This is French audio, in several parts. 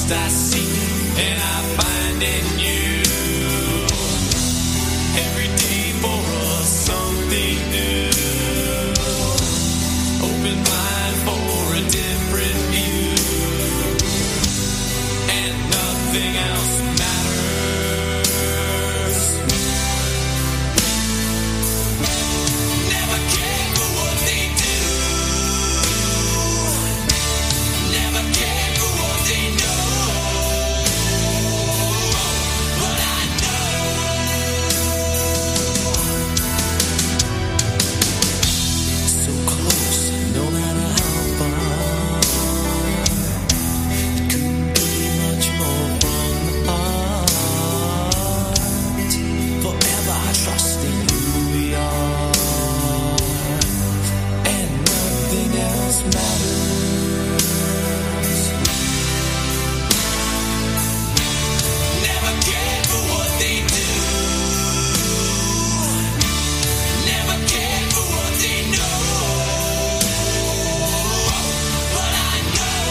Trust I seek and I find in you. Every day for us something new. Open mind for a different view. And nothing else matters. Never care for what they do. Never care for what they know. But I know. So close, no matter how far. It couldn't be much more from the heart. Forever trusting who we are. And nothing else matters. Never cared for what they do. Never cared for what they know. But I know.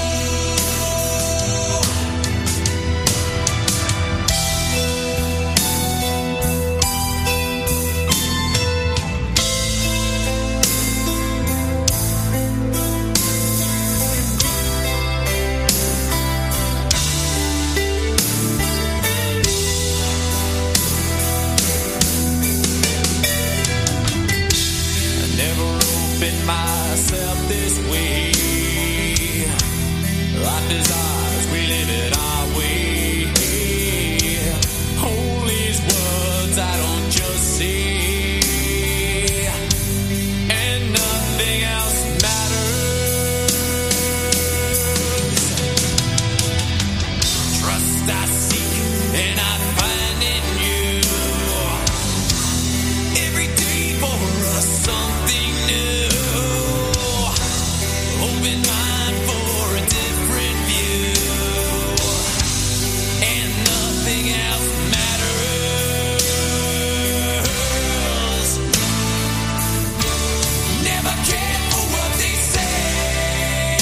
I never opened myself this way. Life is ours, we live it our way. Hold these words I don't just say. And nothing else matters. Trust I seek and I find in you. Every day for us something new. Open mind for a different view. And nothing else matters. Never care for what they say.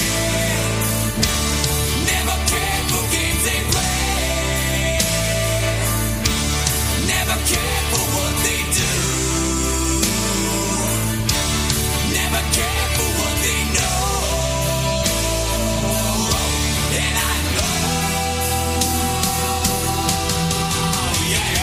Never care for games they play. Never care for what they do. Never care for what they know. And I know. Yeah.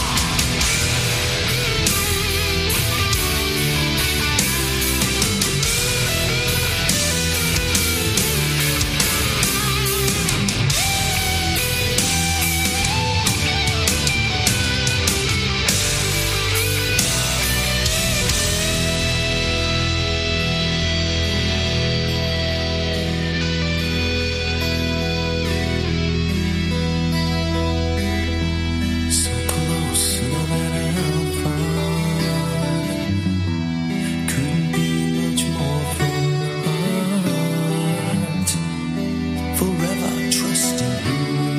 So close, no matter how far. Couldn't be much more from the heart. Forever trusting who we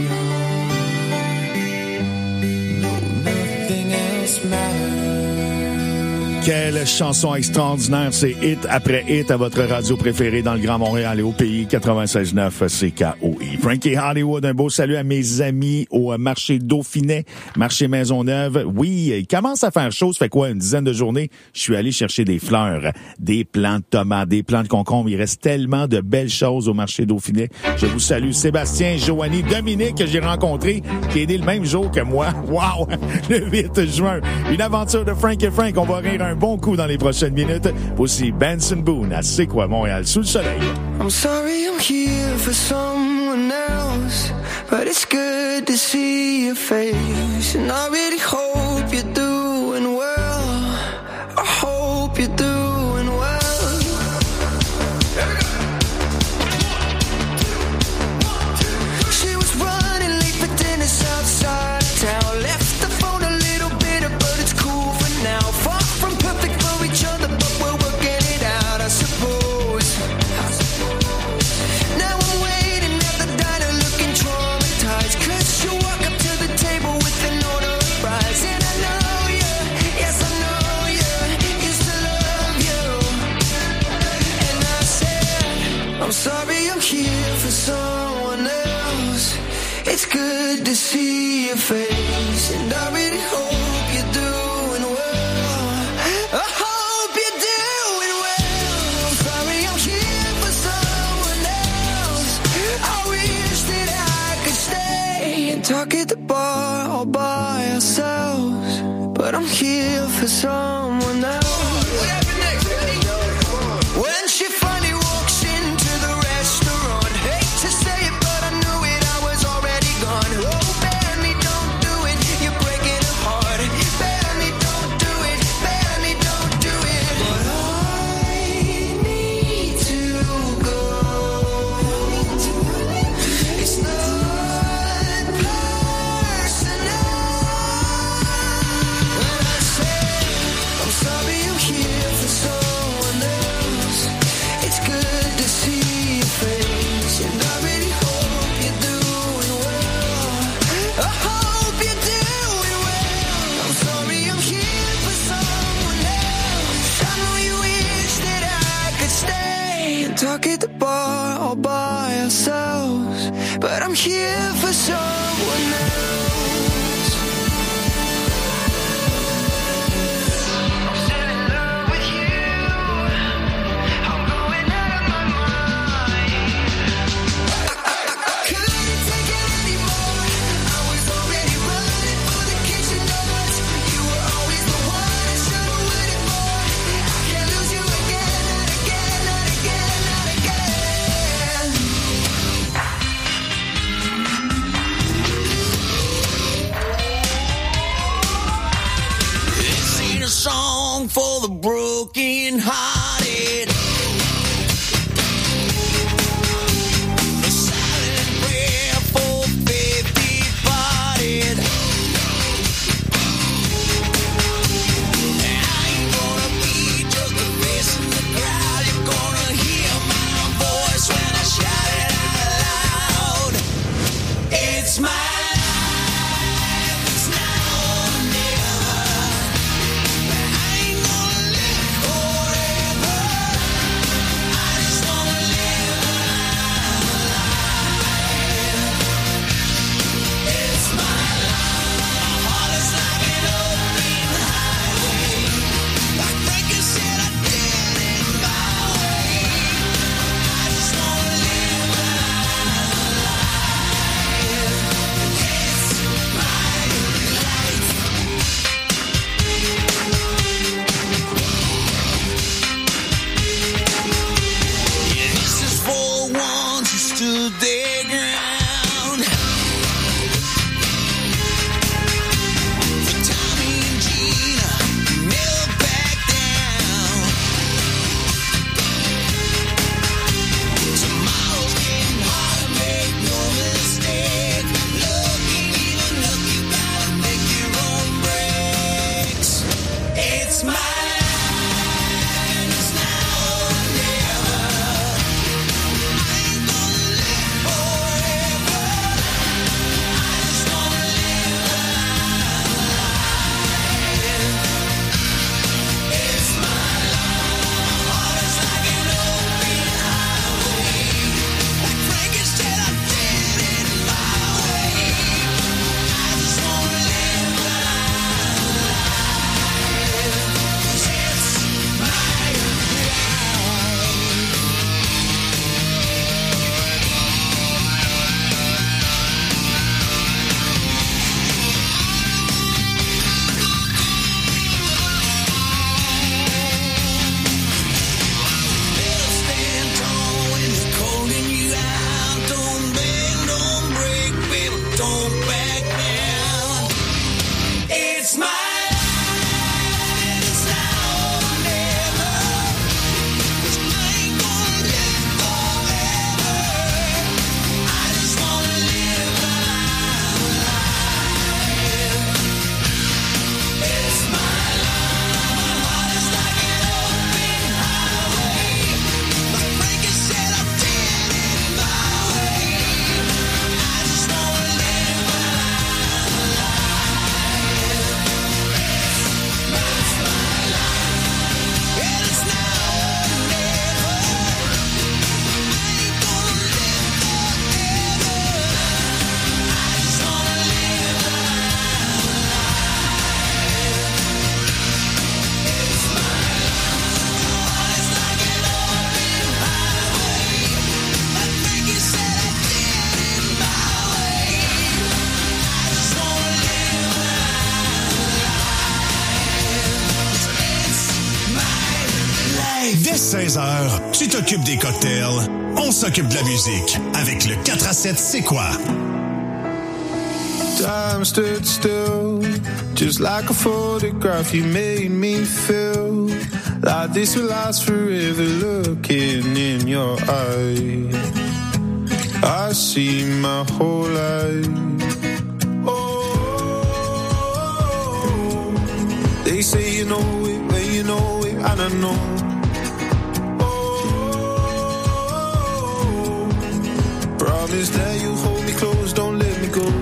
are. No, nothing else matters. Quelle chanson extraordinaire, c'est hit après hit à votre radio préférée dans le Grand Montréal et au pays, 96.9 CKOI. Frankie Hollywood, un beau salut à mes amis au marché Dauphinet, marché Maisonneuve. Oui, il commence à faire chaud, ça fait quoi, une dizaine de journées? Je suis allé chercher des fleurs, des plants de tomates, des plants de concombres. Il reste tellement de belles choses au marché Dauphinet. Je vous salue Sébastien, Joanie, Dominique, que j'ai rencontré, qui est né le même jour que moi. Wow! Le 8 juin. Une aventure de Frank et Frank. On va rire un bon coup dans les prochaines minutes. Aussi Benson Boone à C'est quoi Montréal sous le soleil. I'm sorry I'm here for someone else, but it's good to see your face. And I really hope you're doing well. I hope you're doing well. She was running late for dinner outside town. Left the phone a little bitter, but it's cool for now. Far from perfect for each other, but we're working it out, I suppose. Now I'm waiting at the diner looking traumatized, 'cause you walk up to the table with an order of fries. And I know It's good to see your face, and I really hope you're doing well. I hope you're doing well. I'm sorry I'm here for someone else. I wish that I could stay and talk at the bar all by ourselves, but I'm here for someone else. When she finally walks into the restaurant, hate to say it, but I knew it, I was already gone. Oh, Benny, don't do it, you're breaking her heart. Benny, don't do it, Benny, don't do it. But I need to go. It's not personal. When I say I'm sorry I'm here for someone else, it's good to see your face, and I really hope you're doing well. I hope you're doing well. I'm sorry I'm here for someone else. I know you wish that I could stay and talk at the bar all by ourselves, but I'm here for someone else. I'm still in love with you. I'm going out of my mind. I couldn't take it anymore. I was already running for the kitchen doors. You were always the one I should have waited for. I can't lose you again, not again, not again, not again. This ain't a song for the broken hearted. A silent prayer for faith departed. I ain't gonna be just a face in the crowd. You're gonna hear my voice when I shout it out loud. It's my life, it's now or never. I ain't gonna live forever. I just wanna live my life. It's my life. My heart is like an open highway. Like Frankie said, I did it my way. I just wanna live my life. heures, tu t'occupes des cocktails, on s'occupe de la musique. Avec le 4 à 7, c'est quoi? Time stood still, just like a photograph. You made me feel like this will last forever. Looking in your eyes, I see my whole life. Oh, they say you know it, when you know it, I don't know. Oh, promise that you hold me close, don't let me go.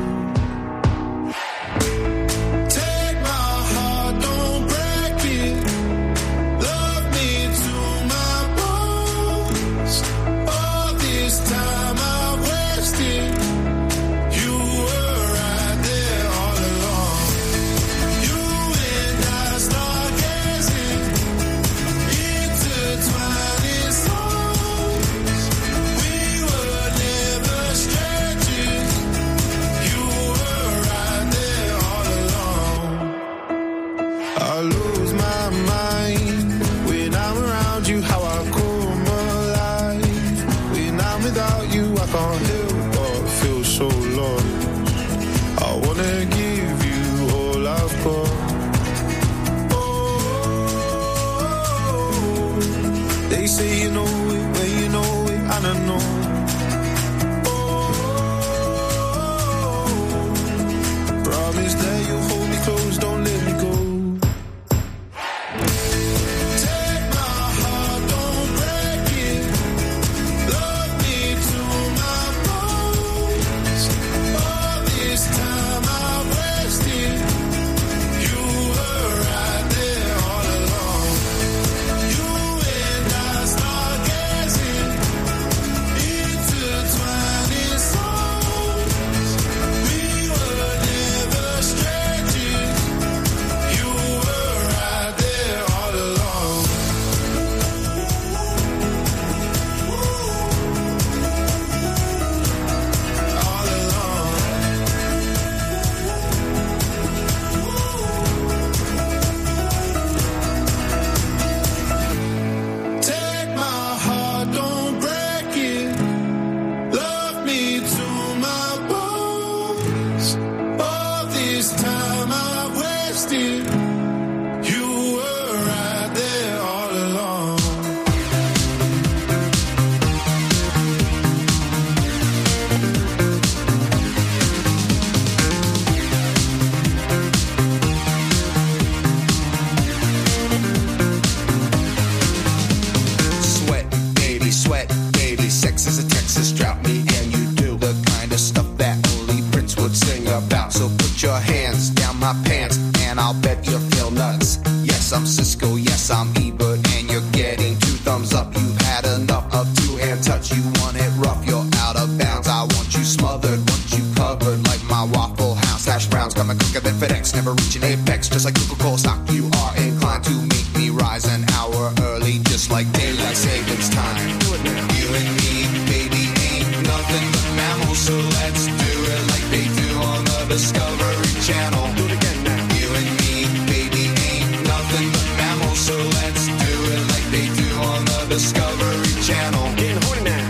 Say you know it, when you know it, I don't know. Oh, promise that you'll hold me close, don't let me go. Take my heart, don't break it. Love me to my bones. All this time I've wasted. You were right there all along. You and I start gazing into twining souls. We were never strangers. You were right there all along. All along. Take my heart, don't break it. Love me to my bones. All this time I've wasted. You were right there all along. Sweat, baby, sex is a Texas drought. Me and you do the kind of stuff that only Prince would sing about. So put your hands down my pants, and I'll bet you'll feel nuts. Yes, I'm Cisco, yes, I'm Ebert, and you're getting 2 thumbs up. You've had enough of 2-hand touch. You want it rough, you're out of bounds. I want you smothered, want you covered like my Waffle House hash browns. Coming quicker than FedEx, never reaching apex. Just like Coca-Cola stock, you are inclined to make me rise an hour early, just like daylight savings time. You and me, baby, ain't nothing but mammals, so let's do it like they do on the Discovery Channel. Do it again now. You and me, baby, ain't nothing but mammals, so let's do it like they do on the Discovery Channel. Getting horny now.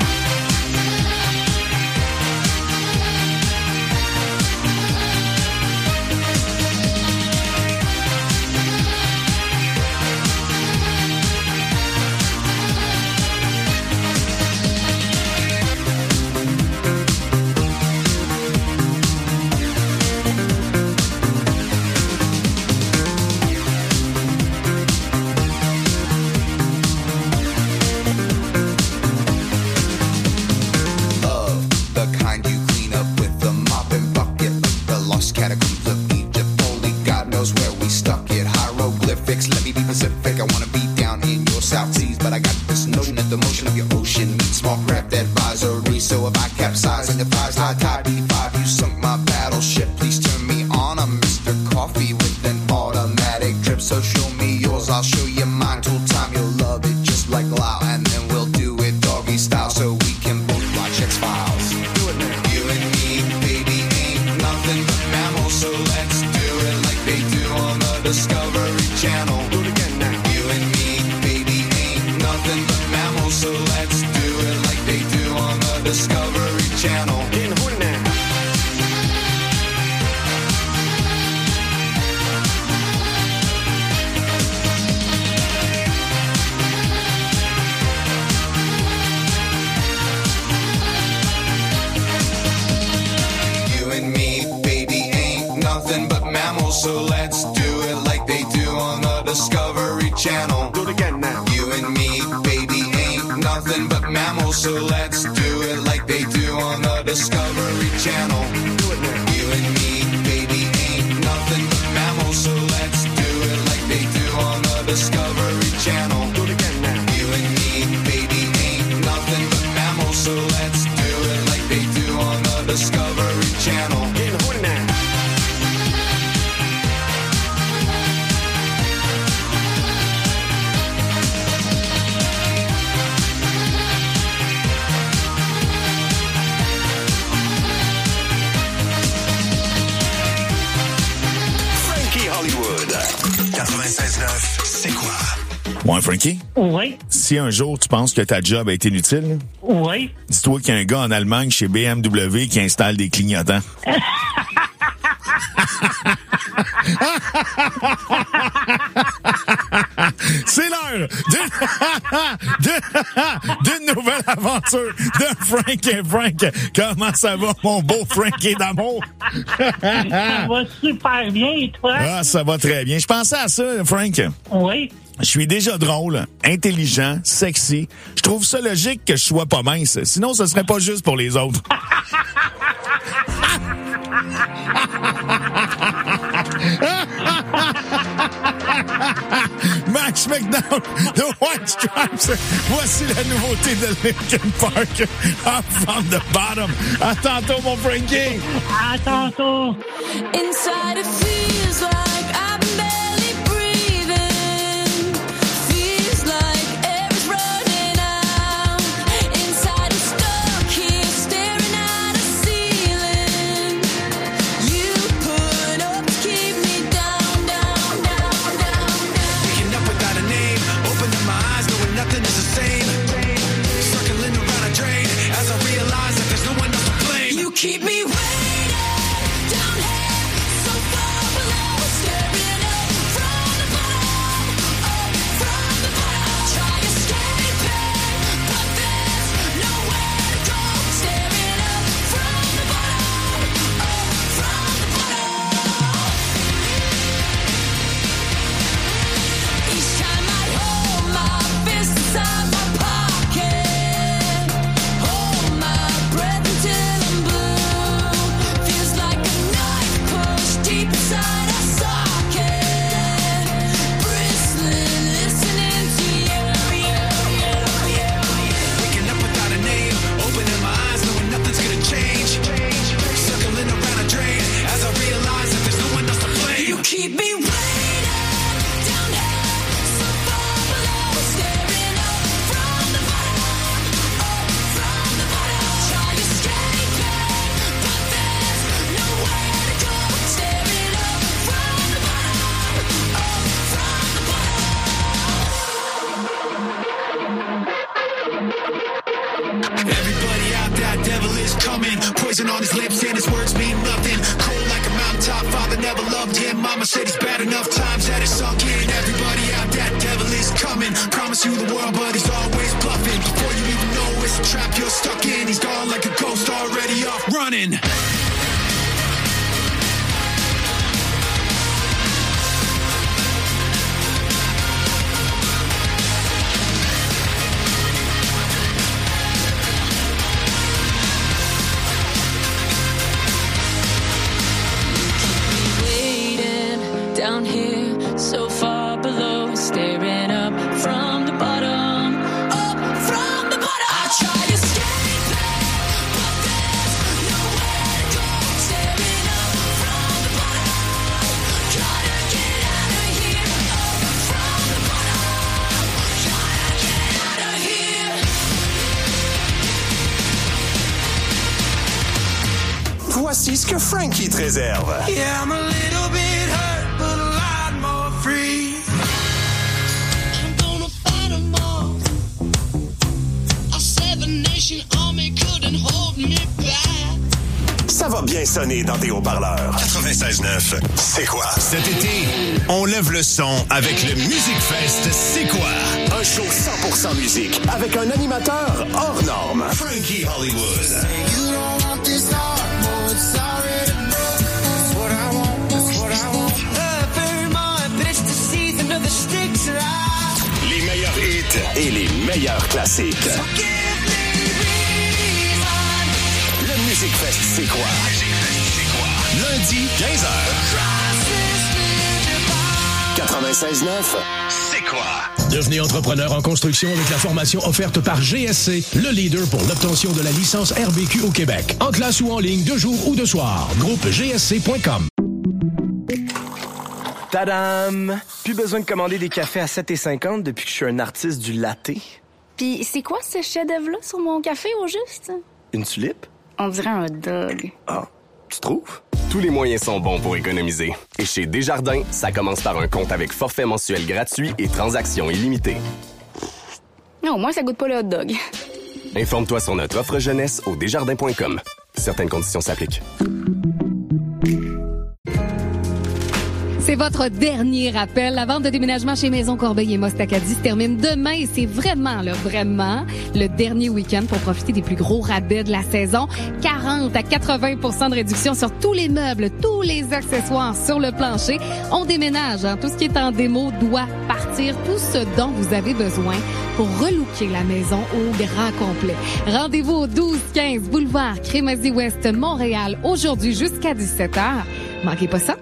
The kind you clean up with the mop and bucket, like the lost catacombs of Egypt. Only God knows where we stuck it. Hieroglyphics, let me be Pacific. I wanna be down in your South Seas, but I got this notion that the motion of your ocean meets small craft advisory. So if I capsize and defies high tide B5, you sunk my battleship. Please turn me on. I'm Mr. Coffee with an automatic drip. So show me yours, I'll show you mine. Tool time, you'll love it just like Lao, and then we'll do it doggy style so we can both watch X-Files. Do it now. You and me, baby, ain't nothing but mammals, so let's do it like they do on the Discovery Channel. Do it again now. You and me, baby, ain't nothing but mammals. mammals, so let's do it like they do on the Discovery Channel. Do it again now. You and me, baby, ain't nothing but mammals, so let's do it like they do on the Discovery Channel. Do it now. You and me, baby, ain't nothing but mammals, so let's do it like they do on the Discovery Channel. Do it again now. You and me, baby, ain't nothing but mammals, so let's do it like they do on the Discovery Channel. Get the horn now. Hollywood. 96.9, c'est quoi? Ouais, Frankie? Oui. Si un jour tu penses que ta job est inutile, Oui. dis-toi qu'il y a un gars en Allemagne chez BMW qui installe des clignotants. C'est l'heure d'une nouvelle aventure de Frank et Frank. Comment ça va, mon beau Frankie d'amour? Ça va super bien, et toi? Ah, ça va très bien. Je pensais à ça, Frank. Oui. Je suis déjà drôle, intelligent, sexy. Je trouve ça logique que je sois pas mince. Sinon, ce serait pas juste pour les autres. Max McDowell, The White Stripes. Voici la nouveauté de Linkin Park. Up from the bottom. À tantôt, mon Frankie. À tantôt. Inside it feels like I'm barely breathing. Feels like air's running out. Inside I'm stuck here staring at a ceiling. You put up to keep me down, down, down, down, down. Waking up without a name, opening my eyes, knowing nothing is the same. Circling around a drain, as I realize that there's no one else to blame. You keep me waiting down here, so far below, staring up from the bottom, up from the bottom. Try escaping, but there's nowhere to go. Staring up from the bottom, up from the bottom. Each time I hold my fist inside my pocket, hold my breath until I'm blue. Feels like a knife pushed deep inside a socket. Bristling, listening to you. Waking up without a name, opening my eyes, knowing nothing's gonna change. Circling around a drain, as I realize that there's no one else to blame. You keep me waiting down here, so far below, staring up from the bottom, up from the bottom. Try escaping, but there's nowhere to go. Staring up from the bottom, up from the Everybody out there, devil is coming. Poison on his lips and his words mean nothing. Cold like a mountaintop, father never loved him. Mama said he's bad enough times that it sunk in. Everybody out there, devil is coming. Promise you the world, but he's always bluffing. Before you even know it's a trap you're stuck in. He's gone like a ghost, already off running. waiting down here, so far below, staring up from the bottom, up from the bottom. I try escaping, but there's nowhere to go. Staring up from the bottom, try to get out of here, up from the bottom, try to get out of here. Voici ce que Frankie te réserve. Yeah, I'm a little bit hurt, but a lot more free. I'm gonna fight 'em all. Our Seven Nation Army couldn't hold me back. Ça va bien sonner dans tes haut-parleurs. 96.9, c'est quoi? Cet été, on lève le son avec le Music Fest C'est quoi? Un show 100% musique avec un animateur hors norme. Frankie Hollywood. You don't want this heart, no, it's already broke. That's what I want, that's what I want. classiques. Le Music Fest, c'est quoi? Lundi, 15h. 96.9, c'est quoi? Devenez entrepreneur en construction avec la formation offerte par GSC, le leader pour l'obtention de la licence RBQ au Québec. En classe ou en ligne, de jour ou de soir. Groupe GSC.com. Tadam! Plus besoin de commander des cafés à 7,50 depuis que je suis un artiste du latte. Puis c'est quoi ce chef-d'œuvre-là sur mon café au juste? Une tulipe? On dirait un hot dog. Ah, tu trouves? Tous les moyens sont bons pour économiser. Et chez Desjardins, ça commence par un compte avec forfait mensuel gratuit et transactions illimitées. Non, au moins ça goûte pas le hot dog. Informe-toi sur notre offre jeunesse au desjardins.com. Certaines conditions s'appliquent. C'est votre dernier rappel. La vente de déménagement chez Maison Corbeil et Most Acadie se termine demain et c'est vraiment le dernier week-end pour profiter des plus gros rabais de la saison. 40 à 80% de réduction sur tous les meubles, tous les accessoires sur le plancher. On déménage. Tout ce qui est en démo doit partir. Tout ce dont vous avez besoin pour relooker la maison au grand complet. Rendez-vous au 1215 boulevard Crémazie-Ouest, Montréal, aujourd'hui jusqu'à 17h. Manquez pas ça.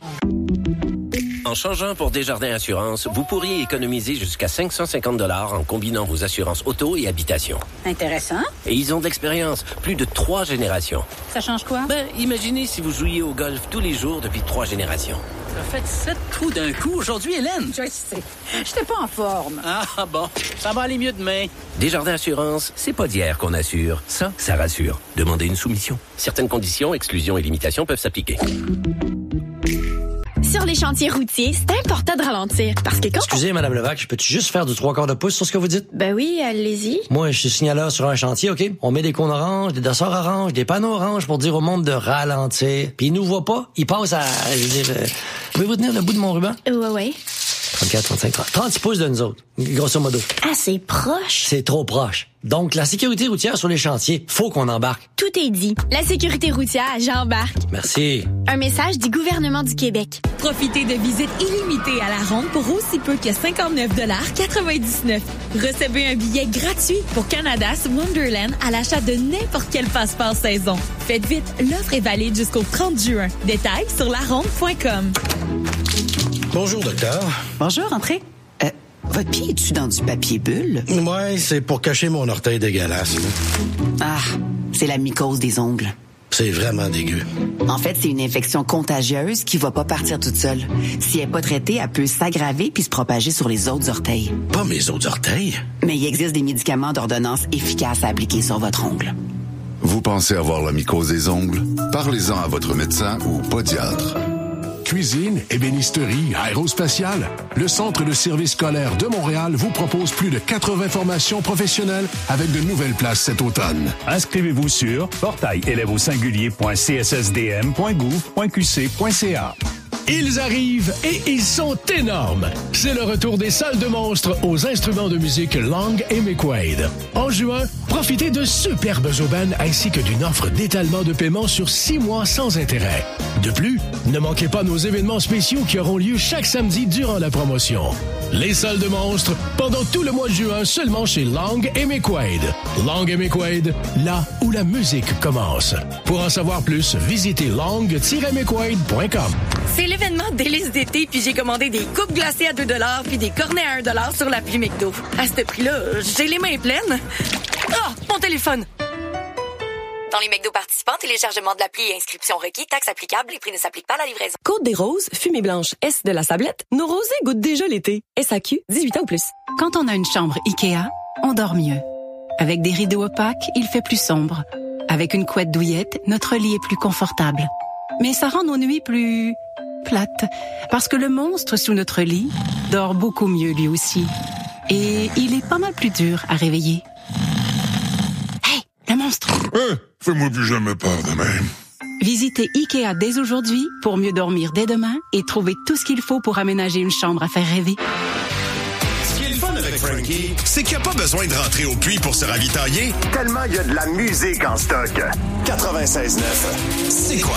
En changeant pour Desjardins Assurance, vous pourriez économiser jusqu'à 550 $ en combinant vos assurances auto et habitation. Intéressant. Et ils ont de l'expérience, plus de 3 générations. Ça change quoi? Ben, imaginez si vous jouiez au golf tous les jours depuis 3 générations. T'as fait 7 trous d'un coup aujourd'hui, Hélène. Je sais. J'étais pas en forme. Ah bon, ça va aller mieux demain. Desjardins Assurance, c'est pas d'hier qu'on assure. Ça rassure. Demandez une soumission. Certaines conditions, exclusions et limitations peuvent s'appliquer. Sur les chantiers routiers, c'est important de ralentir parce que quand Excusez, Madame Levac, je peux-tu juste faire du 3/4 de pouce sur ce que vous dites? Ben oui, allez-y. Moi, je suis signaleur sur un chantier, OK? On met des cônes oranges, des dossards oranges, des panneaux oranges pour dire au monde de ralentir. Puis ils nous voient pas, ils passent à... je veux dire, pouvez-vous tenir le bout de mon ruban? Ouais. 34, 35, 30. 30 pouces de nous autres, grosso modo. Ah, c'est proche. C'est trop proche. Donc, la sécurité routière sur les chantiers, faut qu'on embarque. Tout est dit. La sécurité routière, j'embarque. Merci. Un message du gouvernement du Québec. Profitez de visites illimitées à la ronde pour aussi peu que 59,99 $. Recevez un billet gratuit pour Canada's Wonderland à l'achat de n'importe quel passeport saison. Faites vite, l'offre est valide jusqu'au 30 juin. Détails sur laronde.com. Bonjour, docteur. Bonjour, entrez. Votre pied, est-tu dans du papier bulle? Ouais, c'est pour cacher mon orteil dégueulasse. Ah, c'est la mycose des ongles. C'est vraiment dégueu. En fait, c'est une infection contagieuse qui va pas partir toute seule. Si elle est pas traitée, elle peut s'aggraver puis se propager sur les autres orteils. Pas mes autres orteils? Mais il existe des médicaments d'ordonnance efficaces à appliquer sur votre ongle. Vous pensez avoir la mycose des ongles? Parlez-en à votre médecin ou podiatre. Cuisine, ébénisterie, aérospatiale. Le Centre de services scolaires de Montréal vous propose plus de 80 formations professionnelles avec de nouvelles places cet automne. Inscrivez-vous sur portail-élèves-au-singulier.cssdm.gouv.qc.ca. Ils arrivent et ils sont énormes. C'est le retour des salles de monstres aux instruments de musique Lang et McQuaid. En juin, profitez de superbes aubaines ainsi que d'une offre d'étalement de paiement sur 6 mois sans intérêt. De plus, ne manquez pas nos événements spéciaux qui auront lieu chaque samedi durant la promotion. Les salles de monstres, pendant tout le mois de juin, seulement chez Lang et McQuaid. Lang et McQuaid, là où la musique commence. Pour en savoir plus, visitez lang-mcquaid.com. C'est l'événement délice d'été, puis j'ai commandé des coupes glacées à 2 $ puis des cornets à 1 $ sur l'appli McDo. À ce prix-là, j'ai les mains pleines. Ah, mon téléphone! Dans les McDo participants, téléchargement de l'appli et inscription requis, taxes applicables, les prix ne s'appliquent pas à la livraison. Côte des Roses, fumée blanche, S de la Sablette, nos rosés goûtent déjà l'été. SAQ, 18 ans ou plus. Quand on a une chambre Ikea, on dort mieux. Avec des rideaux opaques, il fait plus sombre. Avec une couette douillette, notre lit est plus confortable. Mais ça rend nos nuits plus plates, parce que le monstre sous notre lit dort beaucoup mieux lui aussi. Et il est pas mal plus dur à réveiller. Hey, le monstre! Fais-moi plus jamais peur de même. Visitez Ikea dès aujourd'hui pour mieux dormir dès demain et trouver tout ce qu'il faut pour aménager une chambre à faire rêver. Ce qui est le fun avec Frankie, c'est qu'il n'y a pas besoin de rentrer au puits pour se ravitailler, tellement il y a de la musique en stock. 96.9, c'est quoi?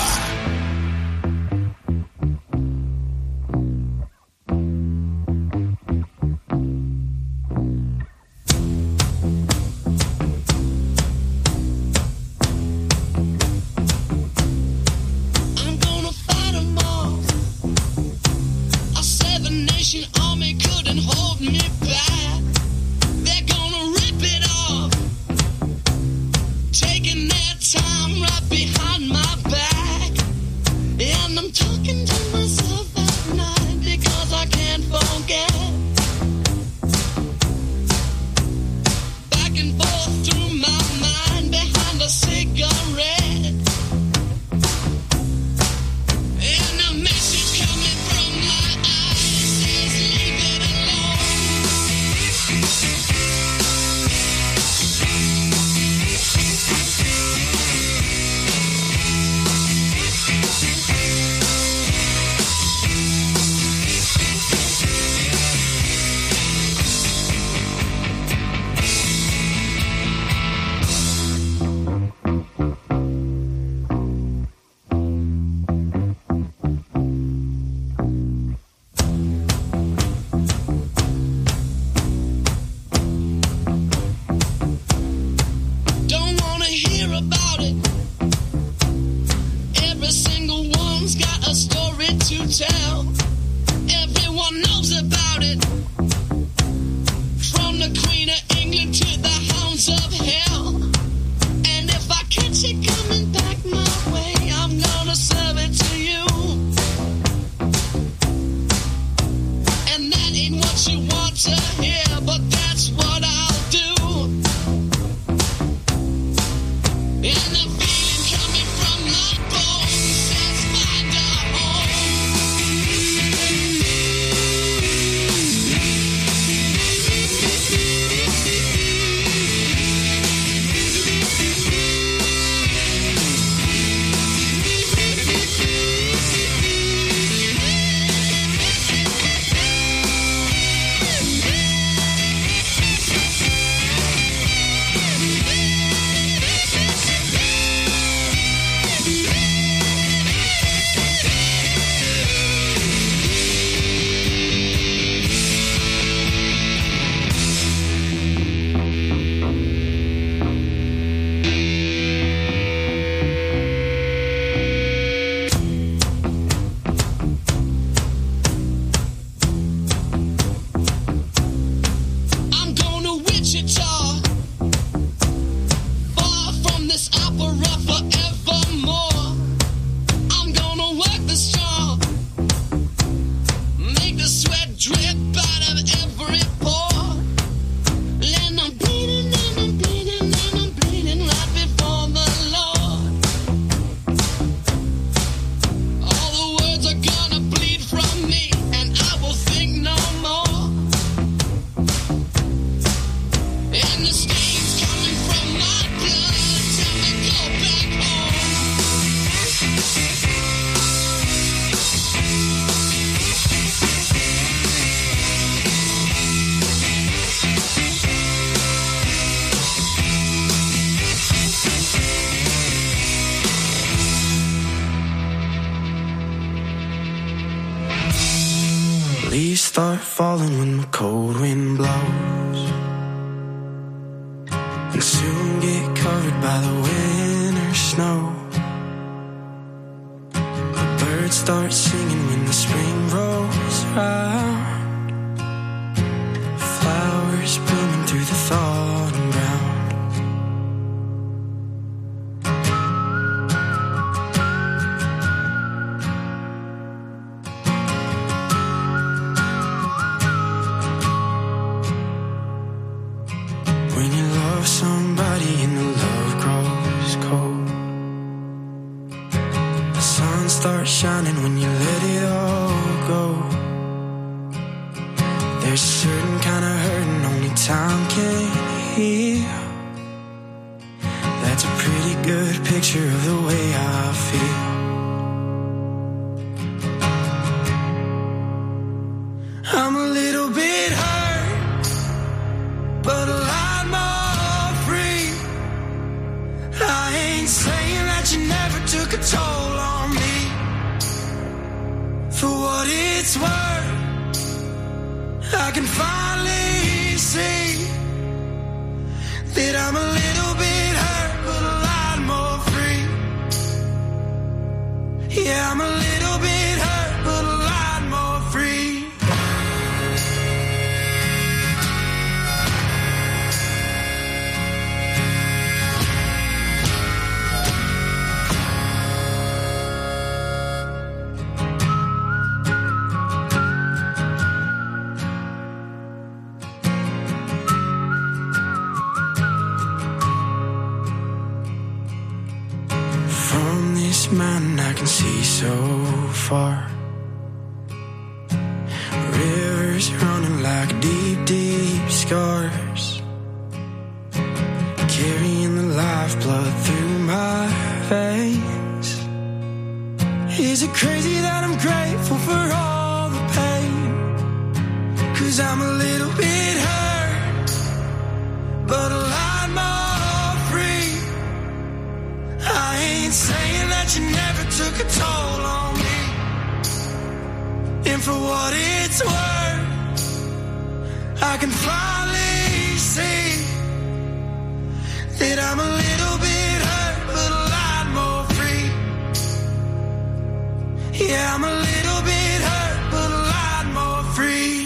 leaves start falling when the cold wind blows, and soon get covered by the winter snow. The birds start singing when the spring rolls around, flowers blooming through the thawing ground. When you love somebody and the love grows cold, the sun starts shining when you let it all go. There's a certain kind of hurting only time can heal. That's a pretty good picture of the way I feel. I'm a little bit hurt, but a lot more free. I ain't saying that you never took a toll on me. For what it's worth, I can finally see that I'm a little bit hurt, but a lot more free. Yeah, I'm a little bit hurt, but a lot more free. From this mountain I can see so far, rivers running like deep, deep scars, carrying the lifeblood through my veins. Is it crazy that I'm grateful for all the pain? 'Cause I'm a little bit hurt, but a lot more free. I ain't saying that you never took a toll on me. And for what it's worth, I can finally see that I'm a little bit hurt, but a lot more free. Yeah, I'm a little bit hurt, but a lot more free.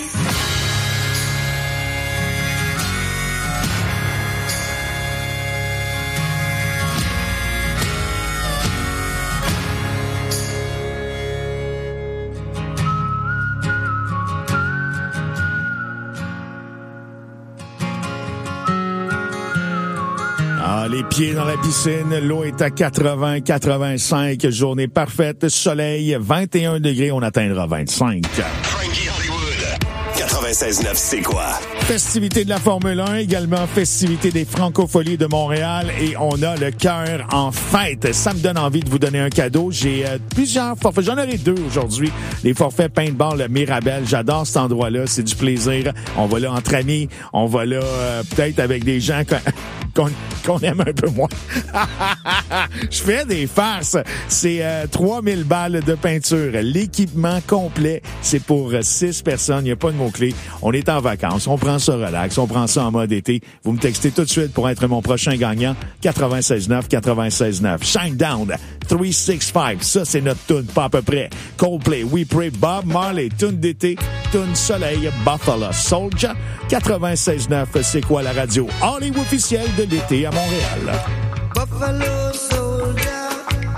Ah, les pieds dans la piscine, l'eau est à 80, 85, journée parfaite, soleil, 21 degrés, on atteindra 25. Frankie Hollywood, 96.9, c'est quoi? Festivité de la Formule 1, également festivité des Francopholies de Montréal et on a le cœur en fête. Ça me donne envie de vous donner un cadeau. J'ai plusieurs forfaits. J'en aurai 2 aujourd'hui. Les forfaits paintball Mirabel. J'adore cet endroit-là. C'est du plaisir. On va là entre amis. On va là peut-être avec des gens qu'on aime un peu moins. Je fais des farces. C'est 3000 balles de peinture. L'équipement complet, c'est pour 6 personnes. Il n'y a pas de mots-clés. On est en vacances. On prend ça relax. On prend ça en mode été. Vous me textez tout de suite pour être mon prochain gagnant. 96.9, 96.9. Shine Down, 365. Ça, c'est notre tune, pas à peu près. Coldplay, We Pray, Bob Marley, tune d'été, tune soleil, Buffalo Soldier. 96.9, c'est quoi la radio Hollywood officielle de l'été à Montréal. Buffalo soldier,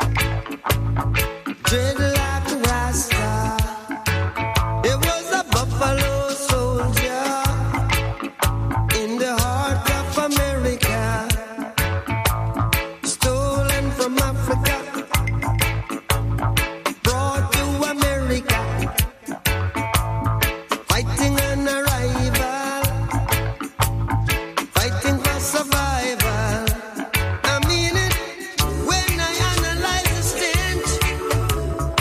dread like a rasta. It was a buffalo soldier in the heart of America, stolen from Africa, brought to America, fighting an arrival, fighting for survival. I mean it when I analyze the stench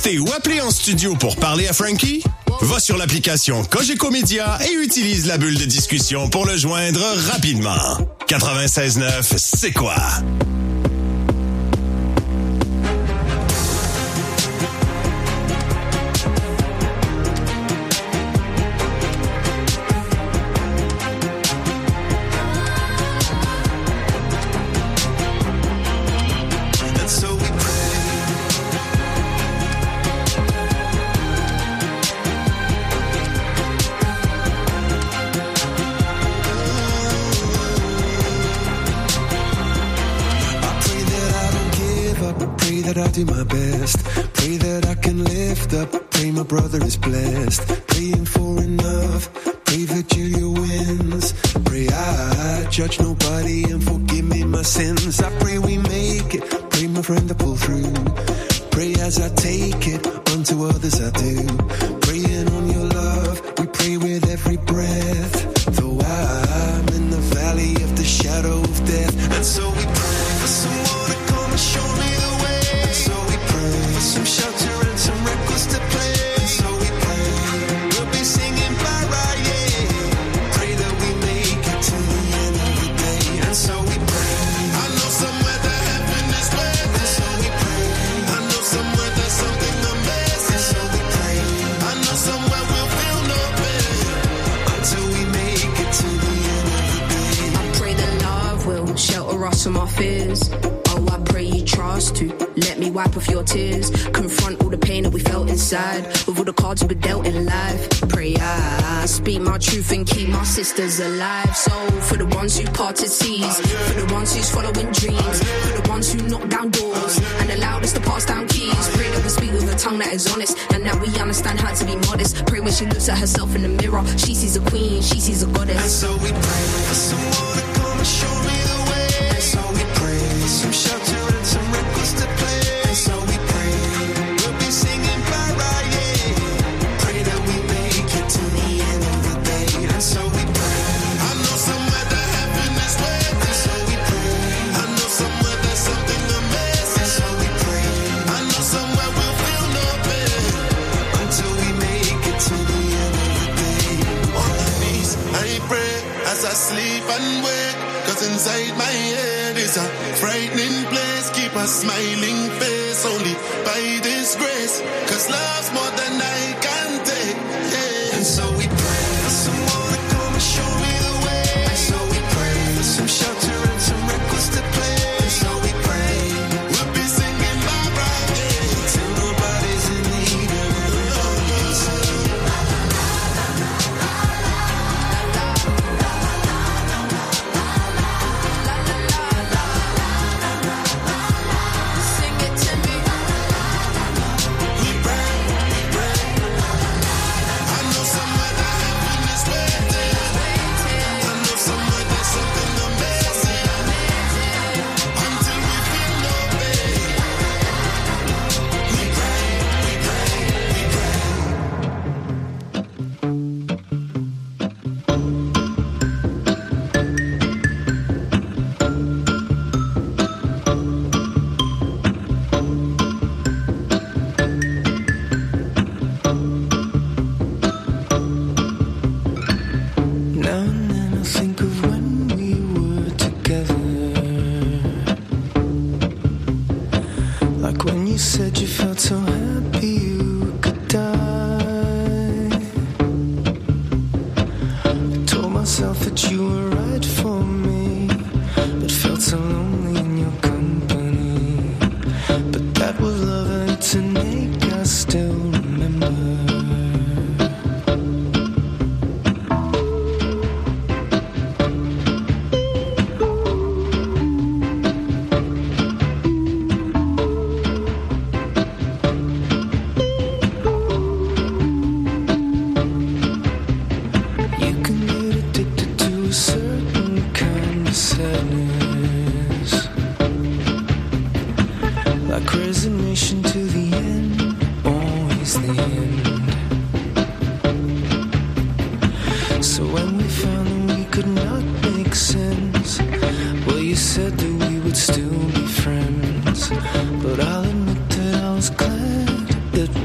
texter ou appeler en studio pour parler à Frankie? Va sur l'application Cogeco Média et utilise la bulle de discussion pour le joindre rapidement. 96.9, c'est quoi? Do my best. Pray that I can lift up. Pray my brother is blessed. Praying for enough. Pray Virginia wins. Pray I judge nobody and forgive me my sins. I pray we make it. Pray my friend to pull through. Pray as I take it. Unto others I do. Praying on your love. We pray with every breath. Though I'm in the valley of the shadow of death. And so we pray for someone to come and show me the way. For some shelter and some records to play. So we pray, we'll be singing para, yeah. Pray that we make it to the end of the day. And so we pray. I know somewhere that heaven is waiting. And so we pray. I know somewhere there's something amazing. And so we pray. I know somewhere we'll feel no pain until we make it to the end of the day. I pray that love will shelter us from our fears. Oh, I pray you trust to let me wipe off your tears. Confront all the pain that we felt inside. With all the cards we've been dealt in life. Pray I speak my truth and keep my sisters alive. So for the ones who parted seas, for the ones who's following dreams, for the ones who knock down doors and allowed us to pass down keys. Pray that we speak with a tongue that is honest and that we understand how to be modest. Pray when she looks at herself in the mirror, she sees a queen, she sees a goddess. And so we pray for someone to come and show me the way. And so we pray for some shelter and some records to play. And so we pray, we'll be singing para, yeah. Pray that we make it to the end of the day. And so we pray. I know somewhere that heaven is waiting. And so we pray. I know somewhere there's something amazing. And so we pray. I know somewhere we'll feel no pain until we make it to the end of the day. On my knees, I pray as I sleep and wake. 'Cause inside my head is a frightening place. Keep a smiling face only by this grace. 'Cause love's more than I can take, yeah. And so we pray for someone to come and show me the way. And so we pray for some shelter and some records to play. And so we pray, we'll be singing Barbara, yeah. Till nobody's in need and nobody can say. But I'll admit that I was glad that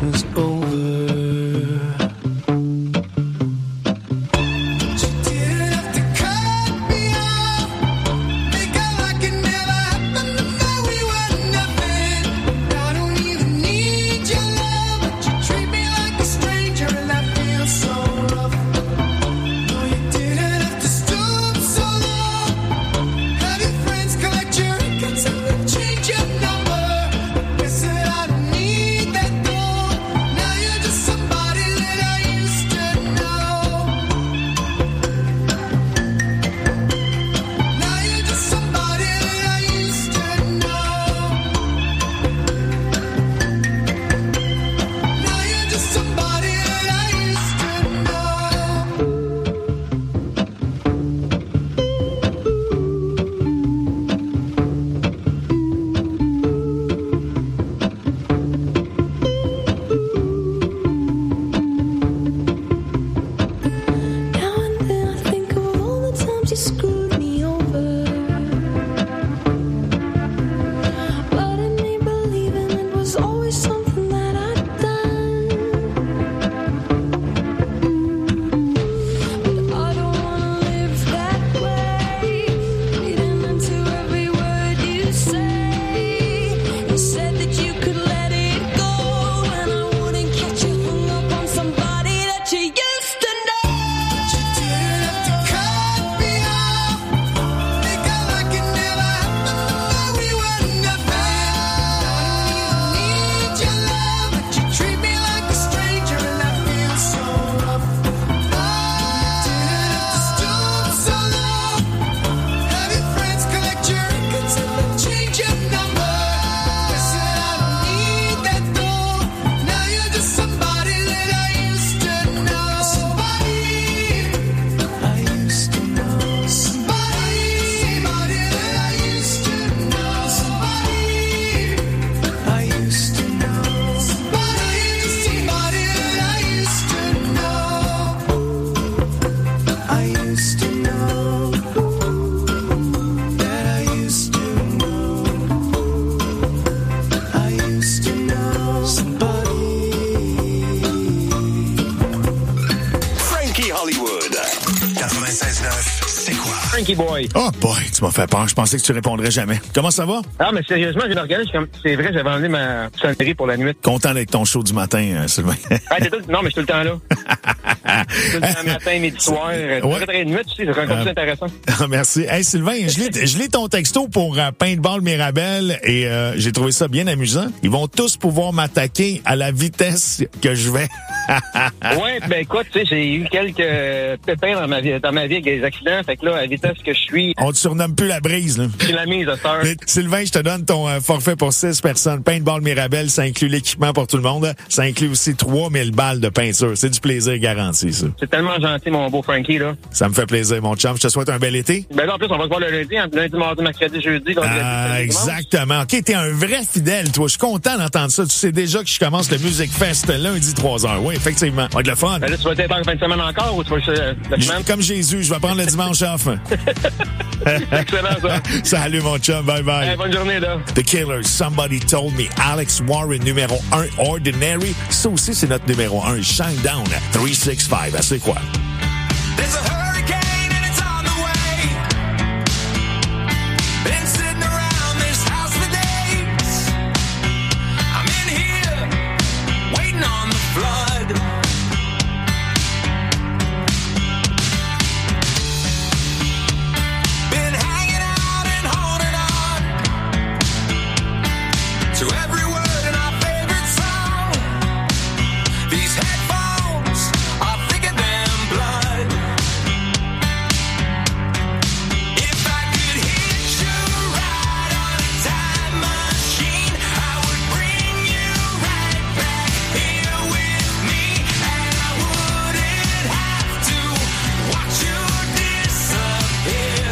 Hollywood. 96.9, c'est quoi? Frankie Boy. Oh boy, tu m'as fait peur. Je pensais que tu répondrais jamais. Comment ça va? Ah, mais sérieusement, j'ai regardé, c'est vrai, j'avais enlevé ma sonnerie pour la nuit. Content d'être ton show du matin, Sylvain. Non, mais je suis tout le temps là. Tout le temps matin, midi, soir. Très nuit, tu sais, c'est encore plus intéressant. Merci. Hey, Sylvain, je lis ton texto pour Paintball Mirabel et j'ai trouvé ça bien amusant. Ils vont tous pouvoir m'attaquer à la vitesse que je vais. Ouais, ben écoute, tu sais, j'ai eu quelques pépins dans ma vie avec des accidents. Fait que là, à la vitesse que je suis... On te surnomme plus la brise, là. C'est la mise, sœur. Sylvain, je te donne ton forfait pour 6 personnes. Paintball Mirabel, ça inclut l'équipement pour tout le monde. Ça inclut aussi 3000 balles de peinture. C'est du plaisir garanti, ça. C'est tellement gentil, mon beau Frankie, là. Ça me fait plaisir, mon chum. Je te souhaite un bel été. Ben là, en plus, on va se voir le lundi, lundi, mardi, mercredi, jeudi. Exactement. OK, t'es un vrai fidèle, toi. Je suis content d'entendre ça. Tu sais déjà que je commence le Music Fest lundi 3h. Oui, effectivement. Ça va être le fun. Ben là, tu vas être en fin de semaine encore ou tu vas la semaine? Comme Jésus, je vais prendre le dimanche off. Excellent, ça. Salut, mon chum. Bye bye. Hey, bonne journée, là. The Killers, Somebody Told Me. Alex Warren, numéro 1, Ordinary. Ça aussi, c'est notre numéro 1. Shine Down, 365. C'est quoi? There's a hurricane and it's on the way. Been sitting around this house for days. I'm in here, waiting on the flood. Been hanging out and holding on to every word in our favorite song. These headphones are thicker than blood. If I could hit you right on a time machine, I would bring you right back here with me, and I wouldn't have to watch you disappear.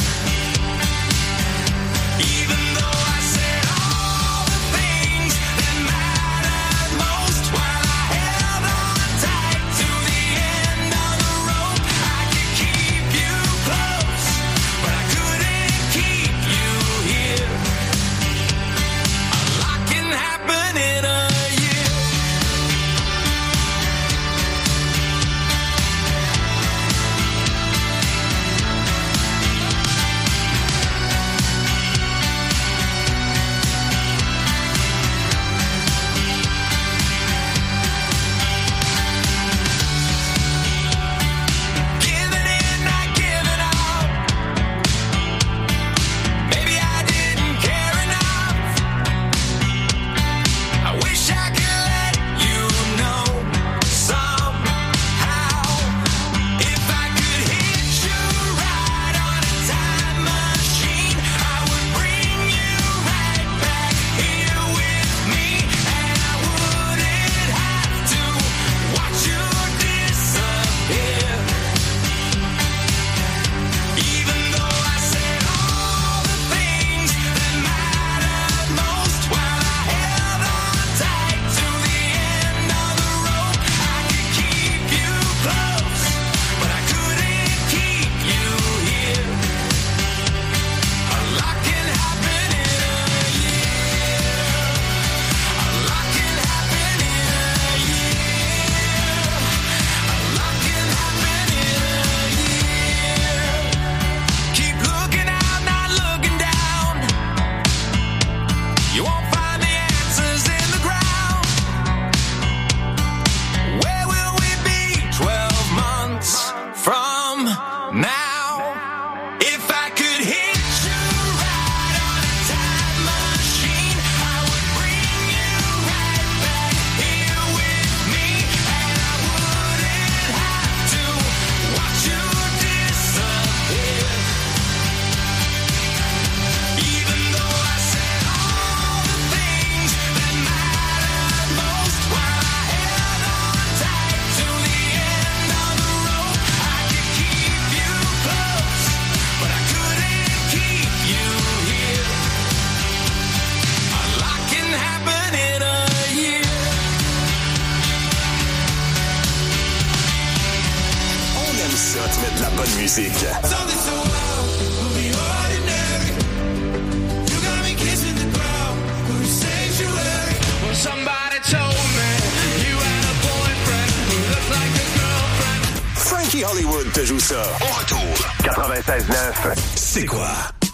Even though I said all the things that mattered most while I held on tight to the end of the rope, I could keep you close, but I couldn't keep you here. A lot can happen in a year. Giving in, not giving up. Maybe I didn't care enough. I wish I could let you know somehow. If I could hit you right on a time machine, I would bring you right back here with me, and I wouldn't have to watch you disappear. Even though I said all the things that mattered most while I held on tight to the end of the rope, I could keep you close, but I couldn't keep you here. A lot can happen in a year. A lot can happen in a year. A lot can happen in a year. Keep looking out, not looking down. You won't find the answers in the ground. Where will we be 12 months from now? If I could hit you right on a time machine, I would bring you right back here with me, and I wouldn't have to watch you disappear. Even though I said all the things that mattered most while I held on tight to the end of the rope, I could keep you close, but I couldn't keep you here. A lot can happen in a year. On aime ça, te mettre de la bonne musique. Something so wild, will be ordinary. You got me kissing the ground, will be sanctuary. Well, somebody told me you had a boyfriend who looked like a girlfriend. Frankie Frankie Hollywood te joue ça. Au retour, 96.9, c'est quoi?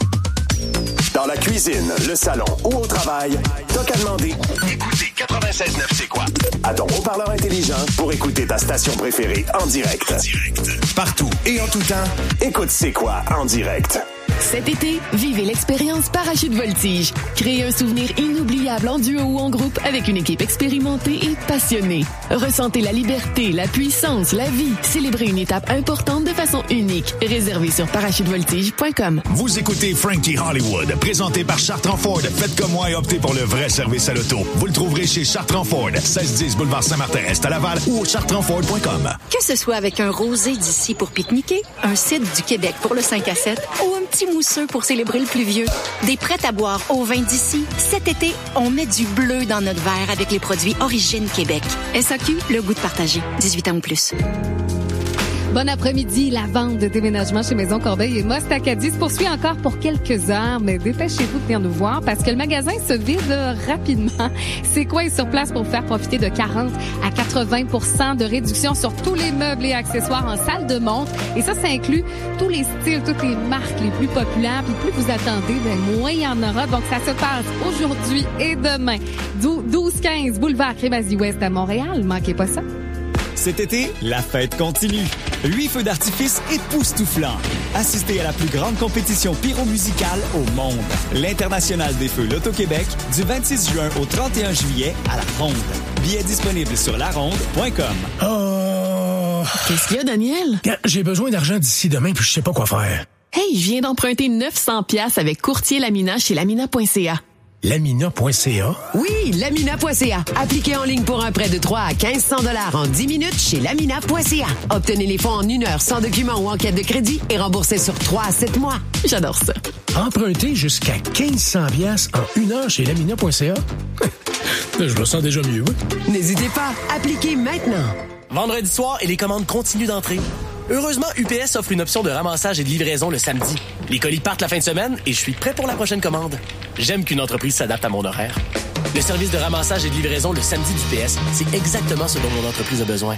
Dans la cuisine, le salon ou au travail, t'as qu'à demander. Écoutez 96.9, c'est quoi? À ton haut-parleur intelligent pour écouter ta station préférée en direct. Partout et en tout temps, écoute C'est quoi en direct. Cet été, vivez l'expérience Parachute Voltige. Créez un souvenir inoubliable en duo ou en groupe avec une équipe expérimentée et passionnée. Ressentez la liberté, la puissance, la vie. Célébrez une étape importante de façon unique. Réservez sur parachutevoltige.com. Vous écoutez Frankie Hollywood, présenté par Chartrand Ford. Faites comme moi et optez pour le vrai service à l'auto. Vous le trouverez chez Chartrand Ford, 1610 boulevard Saint-Martin-Est à Laval ou au chartrandford.com. Que ce soit avec un rosé d'ici pour pique-niquer, un cidre du Québec pour le 5 à 7 ou un petit mousseux pour célébrer le plus vieux. Des prêts à boire au vin d'ici. Cet été, on met du bleu dans notre verre avec les produits Origine Québec. SAQ, le goût de partager. 18 ans ou plus. Bon après-midi, la vente de déménagement chez Maison Corbeil et Most Acadie se poursuit encore pour quelques heures, mais dépêchez-vous de venir nous voir parce que le magasin se vide rapidement. C'est quoi est sur place pour vous faire profiter de 40 à 80% de réduction sur tous les meubles et accessoires en salle de montre. Et ça inclut tous les styles, toutes les marques les plus populaires. Puis plus vous attendez, moins il y en aura. Donc ça se passe aujourd'hui et demain. 12-15 boulevard Crémazie-Ouest à Montréal. Manquez pas ça. Cet été, la fête continue. 8 feux d'artifice époustouflants. Assistez à la plus grande compétition pyromusicale au monde. L'International des Feux Loto-Québec, du 26 juin au 31 juillet à La Ronde. Billets disponibles sur laronde.com. Oh! Qu'est-ce qu'il y a, Daniel? J'ai besoin d'argent d'ici demain, puis je sais pas quoi faire. Hey, je viens d'emprunter 900$ avec Courtier Lamina chez lamina.ca. Lamina.ca? Oui, Lamina.ca. Appliquez en ligne pour un prêt de 3 à 1500$ en 10 minutes chez Lamina.ca. Obtenez les fonds en 1 heure sans document ou enquête de crédit et remboursez sur 3 à 7 mois. J'adore ça. Emprunter jusqu'à 1500$ en 1 heure chez Lamina.ca? Je me sens déjà mieux. N'hésitez pas, appliquez maintenant. Vendredi soir et les commandes continuent d'entrer. Heureusement, UPS offre une option de ramassage et de livraison le samedi. Les colis partent la fin de semaine et je suis prêt pour la prochaine commande. J'aime qu'une entreprise s'adapte à mon horaire. Le service de ramassage et de livraison le samedi d'UPS, c'est exactement ce dont mon entreprise a besoin.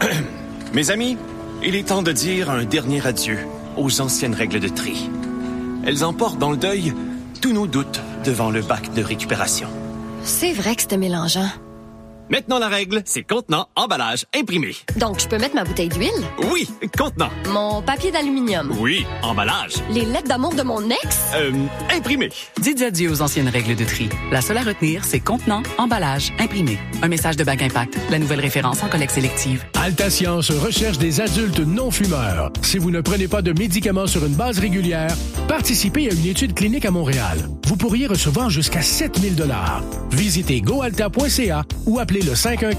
Mes amis, il est temps de dire un dernier adieu aux anciennes règles de tri. Elles emportent dans le deuil tous nos doutes devant le bac de récupération. C'est vrai que c'était mélangeant. Maintenant, la règle, c'est contenant, emballage, imprimé. Donc, je peux mettre ma bouteille d'huile? Oui, contenant. Mon papier d'aluminium? Oui, emballage. Les lettres d'amour de mon ex? Imprimé. Dites adieu aux anciennes règles de tri. La seule à retenir, c'est contenant, emballage, imprimé. Un message de Bac Impact, la nouvelle référence en collecte sélective. Altascience recherche des adultes non-fumeurs. Si vous ne prenez pas de médicaments sur une base régulière, participez à une étude clinique à Montréal. Vous pourriez recevoir jusqu'à 7 000 $. Visitez goalta.ca ou appelez le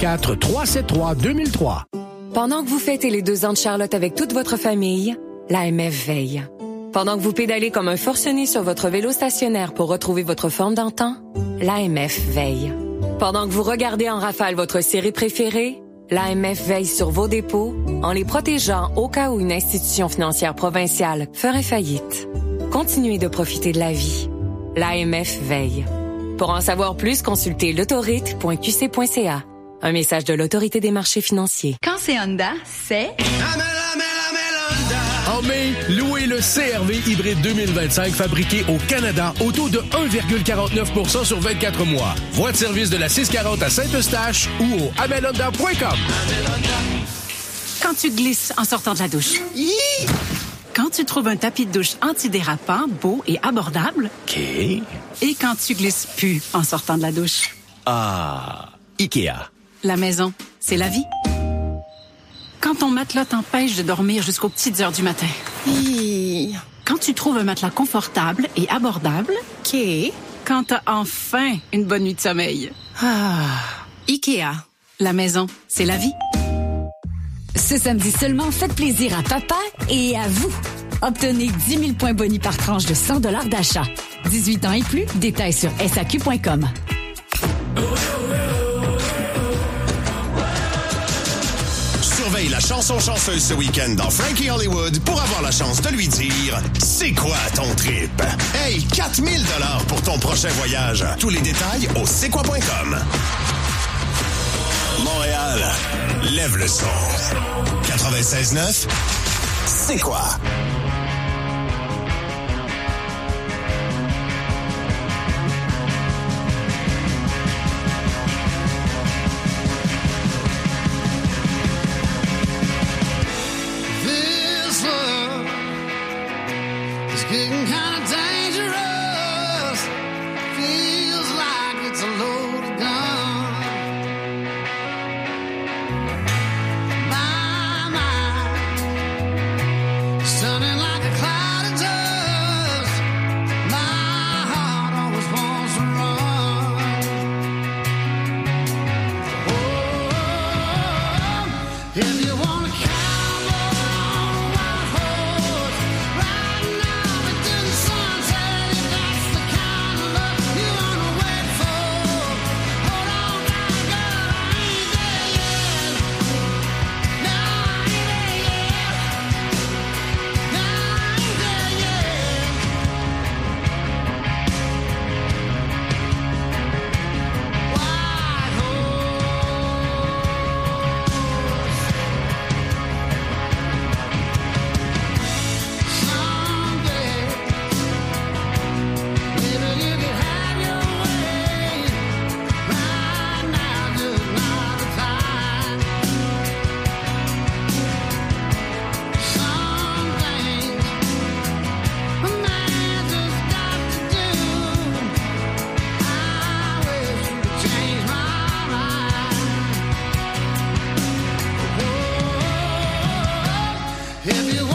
514-373-2003. Pendant que vous fêtez les 2 ans de Charlotte avec toute votre famille, l'AMF veille. Pendant que vous pédalez comme un forcené sur votre vélo stationnaire pour retrouver votre forme d'antan, l'AMF veille. Pendant que vous regardez en rafale votre série préférée, l'AMF veille sur vos dépôts en les protégeant au cas où une institution financière provinciale ferait faillite. Continuez de profiter de la vie. L'AMF veille. Pour en savoir plus, consultez l'autorite.qc.ca. Un message de l'Autorité des marchés financiers. Quand c'est Honda, c'est... En mai, louez le CR-V hybride 2025 fabriqué au Canada au taux de 1,49% sur 24 mois. Voie de service de la 640 à Saint-Eustache ou au amelhonda.com. Quand tu glisses en sortant de la douche. Quand tu trouves un tapis de douche antidérapant, beau et abordable. OK. Et quand tu glisses plus en sortant de la douche. Ah, Ikea. La maison, c'est la vie. Quand ton matelas t'empêche de dormir jusqu'aux petites heures du matin. Quand tu trouves un matelas confortable et abordable. OK. Quand t'as enfin une bonne nuit de sommeil. Ikea. La maison, c'est la vie. Ce samedi seulement, faites plaisir à papa et à vous. Obtenez 10 000 points boni par tranche de 100 $ d'achat. 18 ans et plus, détails sur SAQ.com. Surveille la chanson chanceuse ce week-end dans Frankie Hollywood pour avoir la chance de lui dire « C'est quoi ton trip? » Hey, 4 000 $ pour ton prochain voyage. Tous les détails au c'est-quoi.com. Montréal, lève le son. 96.9, c'est quoi? This love is getting kind of dangerous. Feels like it's a loaded gun. My mind is turning like a cloud of dust. My heart always wants to run. Oh, if you wanna if you